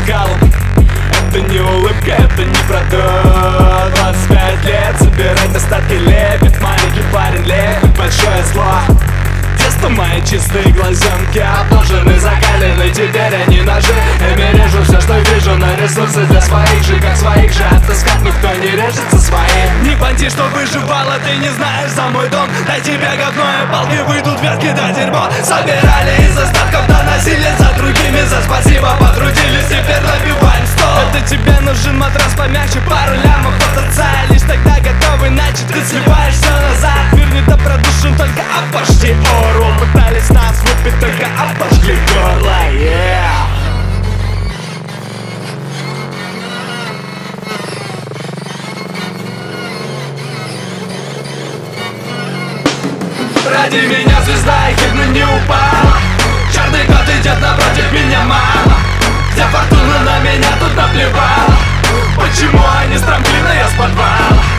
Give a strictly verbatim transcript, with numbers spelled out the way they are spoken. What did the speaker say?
скалам. Это не улыбка, это не про то. Двадцать пять лет, собирать остатки лепит маленький парень, лепит большое зло. Тесто мои чистые глазенки обложены, закалены, теперь они ножи. Ими режу все, что вижу, на ресурсы для своих же, как своих же отыскать никто не режется своим. Не понти, что выживало, ты не знаешь за мой дом. Дай тебе говно и палки, выйдут ветки да дерьмо. Собирали из остатков, доносили за другими. За спасибо потрудились, теперь набиваем стол. Это тебе нужен матрас помягче, пару лямов от отца. Лишь тогда готов, иначе ты сливаешь все назад. Мир не добродушен, только обожди ору. Пытались нас выпить, только обожгли горло, yeah. Ради меня звезда и хибно не упала. Черный кот идет напротив меня, мама. Вся фортуна на меня тут наплевала. Почему они с трамплина, я с подвала?